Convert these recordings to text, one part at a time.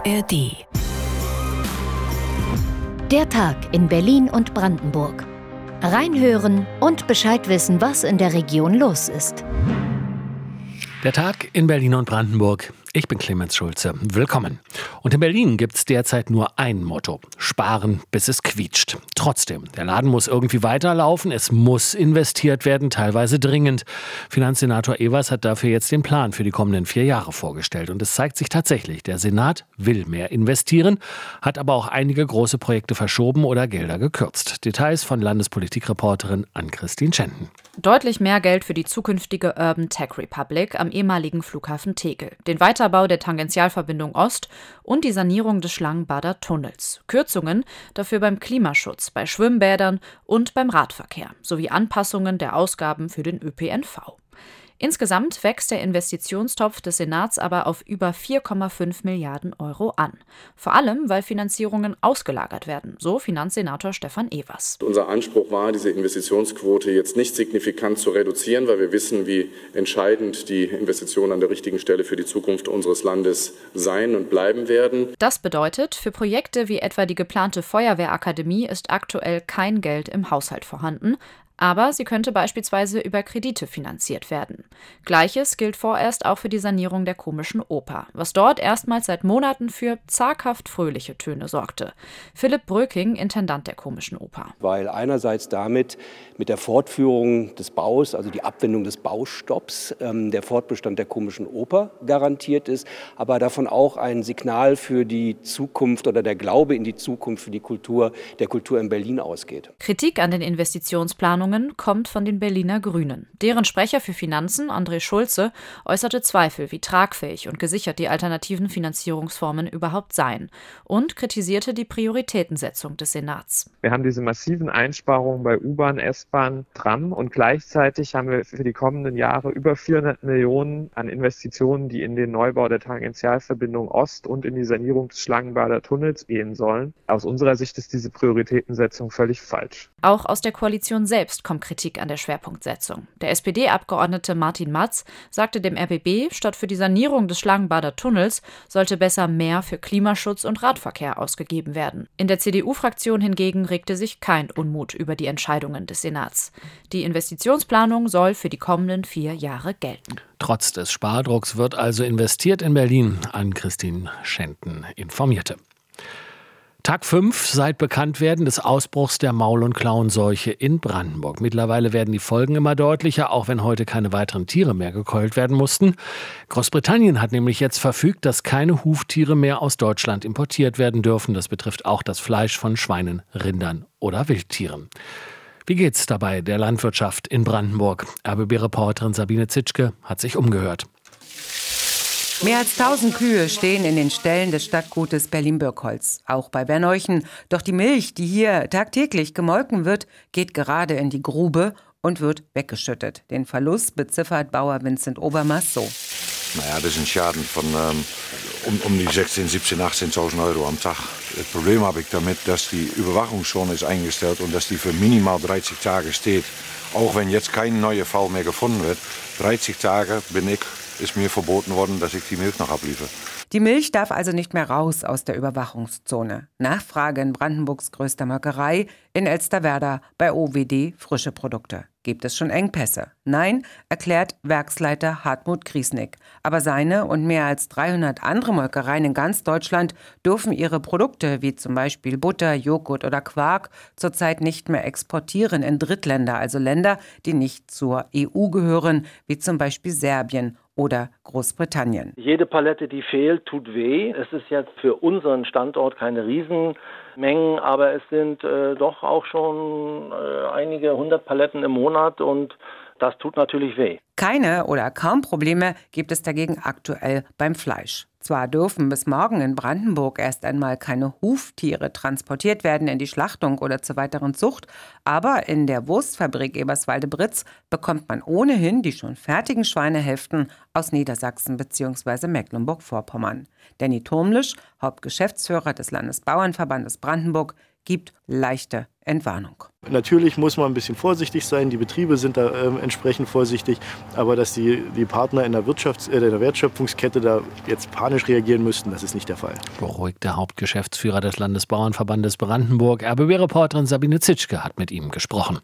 ARD. Der Tag in Berlin und Brandenburg. Reinhören und Bescheid wissen, was in der Region los ist. Der Tag in Berlin und Brandenburg. Ich bin Clemens Schulze. Willkommen. Und in Berlin gibt es derzeit nur ein Motto: Sparen, bis es quietscht. Trotzdem, der Laden muss irgendwie weiterlaufen. Es muss investiert werden, teilweise dringend. Finanzsenator Ewers hat dafür jetzt den Plan für die kommenden 4 Jahre vorgestellt. Und es zeigt sich tatsächlich, der Senat will mehr investieren, hat aber auch einige große Projekte verschoben oder Gelder gekürzt. Details von Landespolitikreporterin Ann-Christine Schenten. Deutlich mehr Geld für die zukünftige Urban Tech Republic am ehemaligen Flughafen Tegel, den Weiterbau der Tangentialverbindung Ost und die Sanierung des Schlangenbader Tunnels. Kürzungen dafür beim Klimaschutz, bei Schwimmbädern und beim Radverkehr sowie Anpassungen der Ausgaben für den ÖPNV. Insgesamt wächst der Investitionstopf des Senats aber auf über 4,5 Milliarden Euro an. Vor allem, weil Finanzierungen ausgelagert werden, so Finanzsenator Stefan Ewers. Unser Anspruch war, diese Investitionsquote jetzt nicht signifikant zu reduzieren, weil wir wissen, wie entscheidend die Investitionen an der richtigen Stelle für die Zukunft unseres Landes sein und bleiben werden. Das bedeutet, für Projekte wie etwa die geplante Feuerwehrakademie ist aktuell kein Geld im Haushalt vorhanden. Aber sie könnte beispielsweise über Kredite finanziert werden. Gleiches gilt vorerst auch für die Sanierung der Komischen Oper, was dort erstmals seit Monaten für zaghaft fröhliche Töne sorgte. Philipp Bröking, Intendant der Komischen Oper. Weil einerseits damit mit der Fortführung des Baus, also die Abwendung des Baustopps, der Fortbestand der Komischen Oper garantiert ist, aber davon auch ein Signal für die Zukunft oder der Glaube in die Zukunft für die Kultur, der Kultur in Berlin ausgeht. Kritik an den Investitionsplanungen kommt von den Berliner Grünen. Deren Sprecher für Finanzen, André Schulze, äußerte Zweifel, wie tragfähig und gesichert die alternativen Finanzierungsformen überhaupt seien und kritisierte die Prioritätensetzung des Senats. Wir haben diese massiven Einsparungen bei U-Bahn, S-Bahn, Tram und gleichzeitig haben wir für die kommenden Jahre über 400 Millionen an Investitionen, die in den Neubau der Tangentialverbindung Ost und in die Sanierung des Schlangenbader Tunnels gehen sollen. Aus unserer Sicht ist diese Prioritätensetzung völlig falsch. Auch aus der Koalition selbst kommt Kritik an der Schwerpunktsetzung. Der SPD-Abgeordnete Martin Matz sagte dem RBB, statt für die Sanierung des Schlangenbader Tunnels sollte besser mehr für Klimaschutz und Radverkehr ausgegeben werden. In der CDU-Fraktion hingegen regte sich kein Unmut über die Entscheidungen des Senats. Die Investitionsplanung soll für die kommenden 4 Jahre gelten. Trotz des Spardrucks wird also investiert in Berlin. Ann-Christine Schenten informierte. Tag 5 seit Bekanntwerden des Ausbruchs der Maul- und Klauenseuche in Brandenburg. Mittlerweile werden die Folgen immer deutlicher, auch wenn heute keine weiteren Tiere mehr gekeult werden mussten. Großbritannien hat nämlich jetzt verfügt, dass keine Huftiere mehr aus Deutschland importiert werden dürfen. Das betrifft auch das Fleisch von Schweinen, Rindern oder Wildtieren. Wie geht's dabei der Landwirtschaft in Brandenburg? RBB-Reporterin Sabine Zitschke hat sich umgehört. Mehr als 1000 Kühe stehen in den Ställen des Stadtgutes Berlin-Birkholz, auch bei Berneuchen. Doch die Milch, die hier tagtäglich gemolken wird, geht gerade in die Grube und wird weggeschüttet. Den Verlust beziffert Bauer Vincent Obermaß so. Naja, das ist ein Schaden von um die 16.000, 17.000, 18.000 Euro am Tag. Das Problem habe ich damit, dass die Überwachungszone ist eingestellt und dass die für minimal 30 Tage steht. Auch wenn jetzt kein neuer Fall mehr gefunden wird, 30 Tage ist mir verboten worden, dass ich die Milch noch abliefere. Die Milch darf also nicht mehr raus aus der Überwachungszone. Nachfrage in Brandenburgs größter Molkerei in Elsterwerda bei OWD Frische Produkte. Gibt es schon Engpässe? Nein, erklärt Werksleiter Hartmut Griesnick. Aber seine und mehr als 300 andere Molkereien in ganz Deutschland dürfen ihre Produkte, wie zum Beispiel Butter, Joghurt oder Quark, zurzeit nicht mehr exportieren in Drittländer, also Länder, die nicht zur EU gehören, wie zum Beispiel Serbien oder Großbritannien. Jede Palette, die fehlt, tut weh. Es ist jetzt für unseren Standort keine Riesenmengen, aber es sind doch auch schon einige 100 Paletten im Monat und das tut natürlich weh. Keine oder kaum Probleme gibt es dagegen aktuell beim Fleisch. Zwar dürfen bis morgen in Brandenburg erst einmal keine Huftiere transportiert werden in die Schlachtung oder zur weiteren Zucht, aber in der Wurstfabrik Eberswalde-Britz bekommt man ohnehin die schon fertigen Schweinehälften aus Niedersachsen bzw. Mecklenburg-Vorpommern. Danny Thurmlisch, Hauptgeschäftsführer des Landesbauernverbandes Brandenburg, gibt leichte Entwarnung. Natürlich muss man ein bisschen vorsichtig sein, die Betriebe sind da entsprechend vorsichtig, aber dass die Partner in der Wertschöpfungskette da jetzt panisch reagieren müssten, das ist nicht der Fall. Beruhigt der Hauptgeschäftsführer des Landesbauernverbandes Brandenburg. RBB-Reporterin Sabine Zitschke hat mit ihm gesprochen.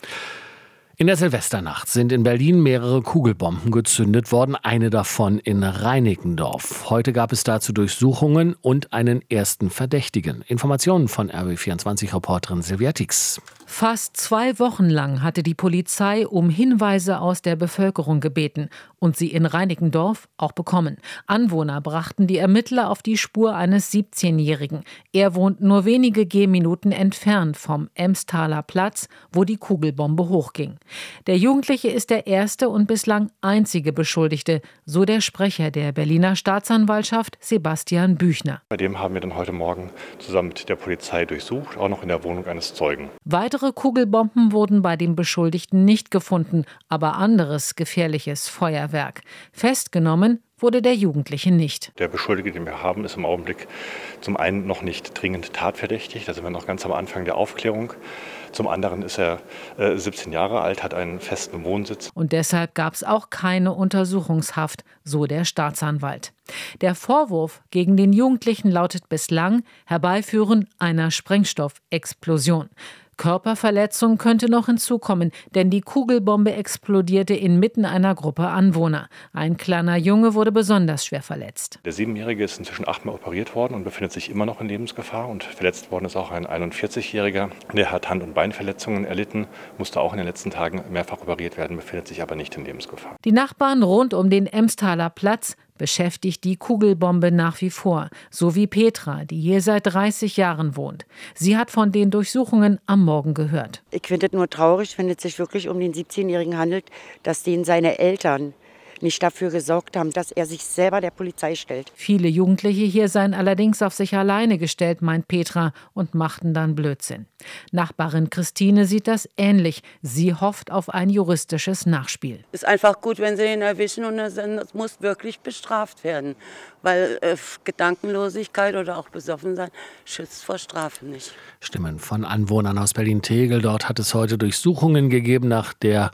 In der Silvesternacht sind in Berlin mehrere Kugelbomben gezündet worden, eine davon in Reinickendorf. Heute gab es dazu Durchsuchungen und einen ersten Verdächtigen. Informationen von RB24-Reporterin Silvia Tix. Fast 2 Wochen lang hatte die Polizei um Hinweise aus der Bevölkerung gebeten und sie in Reinickendorf auch bekommen. Anwohner brachten die Ermittler auf die Spur eines 17-Jährigen. Er wohnt nur wenige Gehminuten entfernt vom Emstaler Platz, wo die Kugelbombe hochging. Der Jugendliche ist der erste und bislang einzige Beschuldigte, so der Sprecher der Berliner Staatsanwaltschaft Sebastian Büchner. Bei dem haben wir dann heute Morgen zusammen mit der Polizei durchsucht, auch noch in der Wohnung eines Zeugen. Weitere Kugelbomben wurden bei dem Beschuldigten nicht gefunden, aber anderes gefährliches Feuerwerk. Festgenommen wurde der Jugendliche nicht. Der Beschuldigte, den wir haben, ist im Augenblick zum einen noch nicht dringend tatverdächtig, da sind wir noch ganz am Anfang der Aufklärung. Zum anderen ist er 17 Jahre alt, hat einen festen Wohnsitz. Und deshalb gab es auch keine Untersuchungshaft, so der Staatsanwalt. Der Vorwurf gegen den Jugendlichen lautet bislang Herbeiführen einer Sprengstoffexplosion. Körperverletzung könnte noch hinzukommen, denn die Kugelbombe explodierte inmitten einer Gruppe Anwohner. Ein kleiner Junge wurde besonders schwer verletzt. Der 7-Jährige ist inzwischen 8-mal operiert worden und befindet sich immer noch in Lebensgefahr. Und verletzt worden ist auch ein 41-Jähriger. Der hat Hand- und Beinverletzungen erlitten, musste auch in den letzten Tagen mehrfach operiert werden, befindet sich aber nicht in Lebensgefahr. Die Nachbarn rund um den Emstaler Platz beschäftigt die Kugelbombe nach wie vor, so wie Petra, die hier seit 30 Jahren wohnt. Sie hat von den Durchsuchungen am Morgen gehört. Ich finde es nur traurig, wenn es sich wirklich um den 17-Jährigen handelt, dass denen seine Eltern nicht dafür gesorgt haben, dass er sich selber der Polizei stellt. Viele Jugendliche hier seien allerdings auf sich alleine gestellt, meint Petra, und machten dann Blödsinn. Nachbarin Christine sieht das ähnlich. Sie hofft auf ein juristisches Nachspiel. Es ist einfach gut, wenn sie ihn erwischen und es muss wirklich bestraft werden. Weil Gedankenlosigkeit oder auch besoffen sein schützt vor Strafe nicht. Stimmen von Anwohnern aus Berlin-Tegel. Dort hat es heute Durchsuchungen gegeben nach der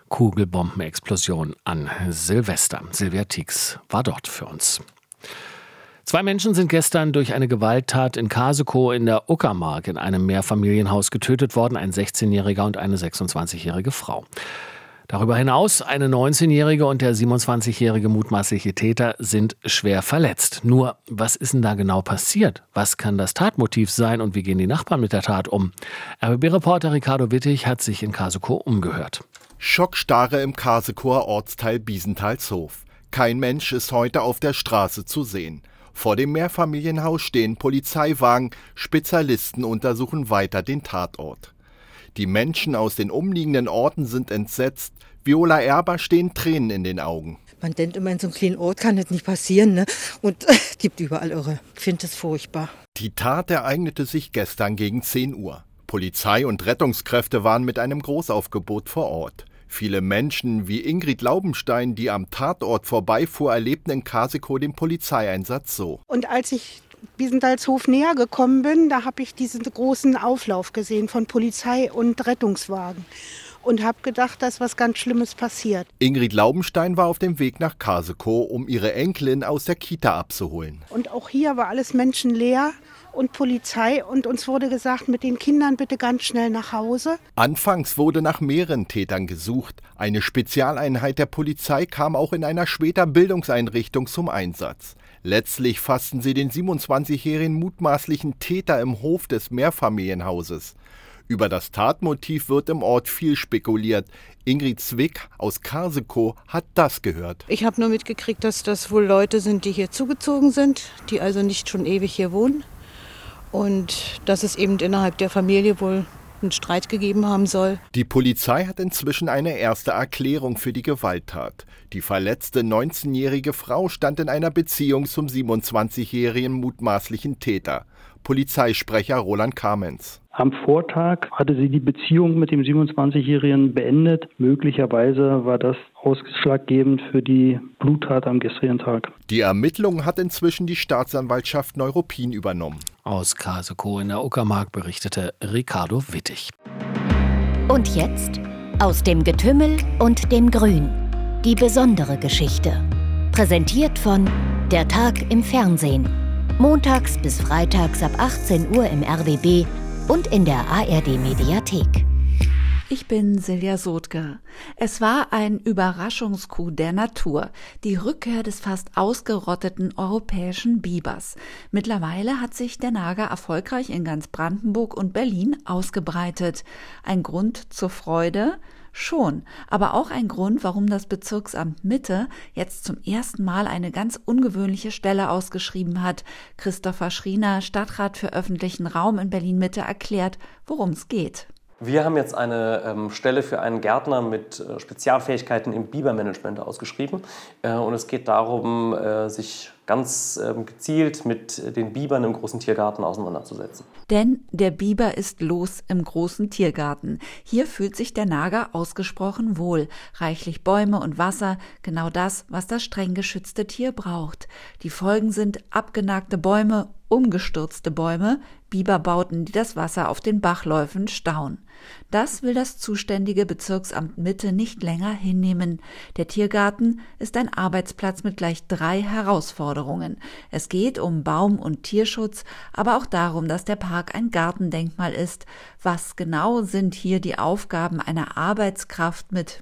Kugelbombenexplosion an Silvester. Silvia Tix war dort für uns. 2 Menschen sind gestern durch eine Gewalttat in Kasekow in der Uckermark in einem Mehrfamilienhaus getötet worden. Ein 16-Jähriger und eine 26-jährige Frau. Darüber hinaus eine 19-jährige und der 27-jährige mutmaßliche Täter sind schwer verletzt. Nur, was ist denn da genau passiert? Was kann das Tatmotiv sein und wie gehen die Nachbarn mit der Tat um? RBB-Reporter Ricardo Wittig hat sich in Kasekow umgehört. Schockstarre im Kasekower Ortsteil Biesenthalshof. Kein Mensch ist heute auf der Straße zu sehen. Vor dem Mehrfamilienhaus stehen Polizeiwagen, Spezialisten untersuchen weiter den Tatort. Die Menschen aus den umliegenden Orten sind entsetzt. Viola Erber stehen Tränen in den Augen. Man denkt immer, in so einem kleinen Ort kann das nicht passieren, ne? Und gibt überall Irre. Ich finde es furchtbar. Die Tat ereignete sich gestern gegen 10 Uhr. Polizei und Rettungskräfte waren mit einem Großaufgebot vor Ort. Viele Menschen wie Ingrid Laubenstein, die am Tatort vorbeifuhr, erlebten in Kasekow den Polizeieinsatz so. Und als ich Biesenthalshof näher gekommen bin, da habe ich diesen großen Auflauf gesehen von Polizei und Rettungswagen und habe gedacht, dass was ganz Schlimmes passiert. Ingrid Laubenstein war auf dem Weg nach Kasekow, um ihre Enkelin aus der Kita abzuholen. Und auch hier war alles menschenleer und Polizei und uns wurde gesagt, mit den Kindern bitte ganz schnell nach Hause. Anfangs wurde nach mehreren Tätern gesucht. Eine Spezialeinheit der Polizei kam auch in einer später Bildungseinrichtung zum Einsatz. Letztlich fassten sie den 27-jährigen mutmaßlichen Täter im Hof des Mehrfamilienhauses. Über das Tatmotiv wird im Ort viel spekuliert. Ingrid Zwick aus Kasekow hat das gehört. Ich habe nur mitgekriegt, dass das wohl Leute sind, die hier zugezogen sind, die also nicht schon ewig hier wohnen. Und dass es eben innerhalb der Familie wohl einen Streit gegeben haben soll. Die Polizei hat inzwischen eine erste Erklärung für die Gewalttat. Die verletzte 19-jährige Frau stand in einer Beziehung zum 27-jährigen mutmaßlichen Täter. Polizeisprecher Roland Kamenz. Am Vortag hatte sie die Beziehung mit dem 27-Jährigen beendet. Möglicherweise war das ausschlaggebend für die Bluttat am gestrigen Tag. Die Ermittlungen hat inzwischen die Staatsanwaltschaft Neuruppin übernommen. Aus Kasekow in der Uckermark berichtete Ricardo Wittig. Und jetzt aus dem Getümmel und dem Grün. Die besondere Geschichte. Präsentiert von Der Tag im Fernsehen. Montags bis freitags ab 18 Uhr im RBB und in der ARD-Mediathek. Ich bin Silja Sotke. Es war ein Überraschungscoup der Natur, die Rückkehr des fast ausgerotteten europäischen Bibers. Mittlerweile hat sich der Nager erfolgreich in ganz Brandenburg und Berlin ausgebreitet. Ein Grund zur Freude? Schon, aber auch ein Grund, warum das Bezirksamt Mitte jetzt zum ersten Mal eine ganz ungewöhnliche Stelle ausgeschrieben hat. Christopher Schriener, Stadtrat für öffentlichen Raum in Berlin-Mitte, erklärt, worum es geht. Wir haben jetzt eine Stelle für einen Gärtner mit Spezialfähigkeiten im Bibermanagement ausgeschrieben. Und es geht darum, sich ganz gezielt mit den Bibern im großen Tiergarten auseinanderzusetzen. Denn der Biber ist los im großen Tiergarten. Hier fühlt sich der Nager ausgesprochen wohl. Reichlich Bäume und Wasser, genau das, was das streng geschützte Tier braucht. Die Folgen sind abgenagte Bäume, umgestürzte Bäume, Biberbauten, die das Wasser auf den Bachläufen stauen. Das will das zuständige Bezirksamt Mitte nicht länger hinnehmen. Der Tiergarten ist ein Arbeitsplatz mit gleich 3 Herausforderungen. Es geht um Baum- und Tierschutz, aber auch darum, dass der Park ein Gartendenkmal ist. Was genau sind hier die Aufgaben einer Arbeitskraft mit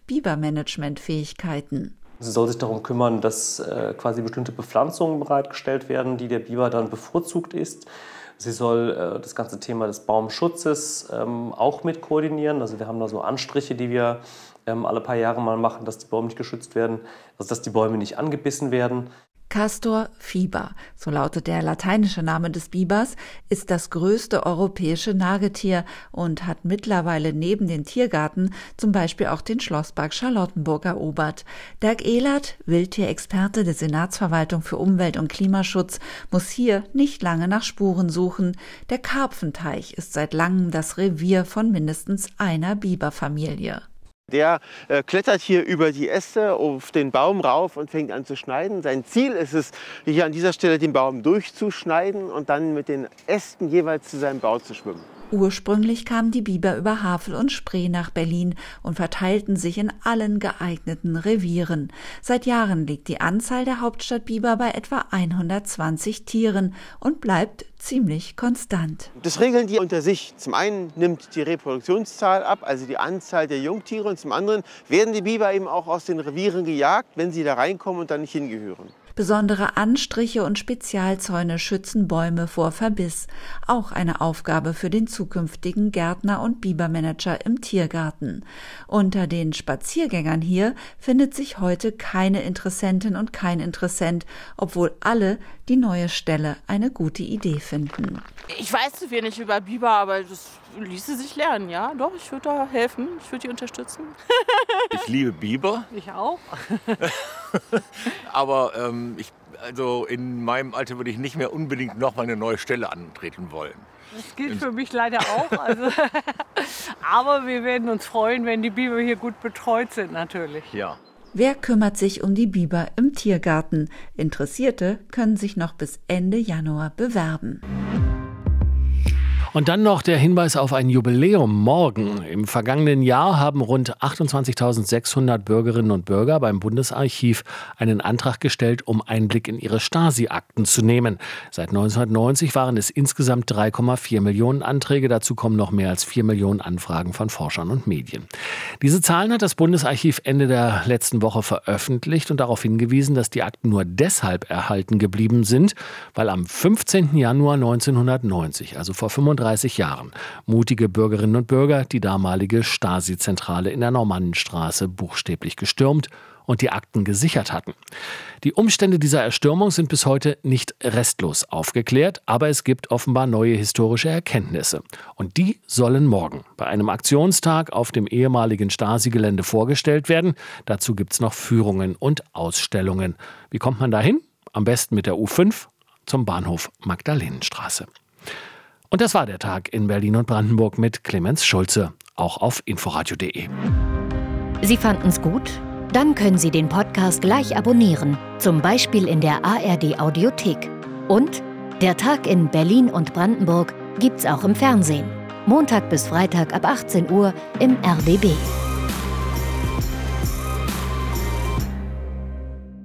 Bibermanagementfähigkeiten? Sie soll sich darum kümmern, dass quasi bestimmte Bepflanzungen bereitgestellt werden, die der Biber dann bevorzugt isst. Sie soll das ganze Thema des Baumschutzes auch mit koordinieren. Also wir haben da so Anstriche, die wir alle paar Jahre mal machen, dass die Bäume nicht geschützt werden, also dass die Bäume nicht angebissen werden. Castor fiber, so lautet der lateinische Name des Bibers, ist das größte europäische Nagetier und hat mittlerweile neben den Tiergarten zum Beispiel auch den Schlosspark Charlottenburg erobert. Dirk Ehlert, Wildtierexperte der Senatsverwaltung für Umwelt- und Klimaschutz, muss hier nicht lange nach Spuren suchen. Der Karpfenteich ist seit langem das Revier von mindestens einer Biberfamilie. Der klettert hier über die Äste auf den Baum rauf und fängt an zu schneiden. Sein Ziel ist es, hier an dieser Stelle den Baum durchzuschneiden und dann mit den Ästen jeweils zu seinem Bau zu schwimmen. Ursprünglich kamen die Biber über Havel und Spree nach Berlin und verteilten sich in allen geeigneten Revieren. Seit Jahren liegt die Anzahl der Hauptstadtbiber bei etwa 120 Tieren und bleibt ziemlich konstant. Das regeln die unter sich. Zum einen nimmt die Reproduktionszahl ab, also die Anzahl der Jungtiere, und zum anderen werden die Biber eben auch aus den Revieren gejagt, wenn sie da reinkommen und da nicht hingehören. Besondere Anstriche und Spezialzäune schützen Bäume vor Verbiss. Auch eine Aufgabe für den zukünftigen Gärtner und Bibermanager im Tiergarten. Unter den Spaziergängern hier findet sich heute keine Interessentin und kein Interessent, obwohl alle die neue Stelle eine gute Idee finden. Ich weiß zu wenig über Biber, aber das ließe sich lernen, ja. Doch, ich würde da helfen, ich würde die unterstützen. Ich liebe Biber. Ich auch. Aber also in meinem Alter würde ich nicht mehr unbedingt noch mal eine neue Stelle antreten wollen. Das gilt für mich leider auch. Also, aber wir werden uns freuen, wenn die Biber hier gut betreut sind, natürlich. Ja. Wer kümmert sich um die Biber im Tiergarten? Interessierte können sich noch bis Ende Januar bewerben. Und dann noch der Hinweis auf ein Jubiläum morgen. Im vergangenen Jahr haben rund 28.600 Bürgerinnen und Bürger beim Bundesarchiv einen Antrag gestellt, um Einblick in ihre Stasi-Akten zu nehmen. Seit 1990 waren es insgesamt 3,4 Millionen Anträge. Dazu kommen noch mehr als 4 Millionen Anfragen von Forschern und Medien. Diese Zahlen hat das Bundesarchiv Ende der letzten Woche veröffentlicht und darauf hingewiesen, dass die Akten nur deshalb erhalten geblieben sind, weil am 15. Januar 1990, also vor 35 Jahren, mutige Bürgerinnen und Bürger die damalige Stasi-Zentrale in der Normannenstraße buchstäblich gestürmt und die Akten gesichert hatten. Die Umstände dieser Erstürmung sind bis heute nicht restlos aufgeklärt, aber es gibt offenbar neue historische Erkenntnisse. Und die sollen morgen bei einem Aktionstag auf dem ehemaligen Stasi-Gelände vorgestellt werden. Dazu gibt es noch Führungen und Ausstellungen. Wie kommt man dahin? Am besten mit der U5 zum Bahnhof Magdalenenstraße. Und das war der Tag in Berlin und Brandenburg mit Clemens Schulze, auch auf inforadio.de. Sie fanden's gut? Dann können Sie den Podcast gleich abonnieren, zum Beispiel in der ARD-Audiothek. Und der Tag in Berlin und Brandenburg gibt's auch im Fernsehen. Montag bis Freitag ab 18 Uhr im RBB.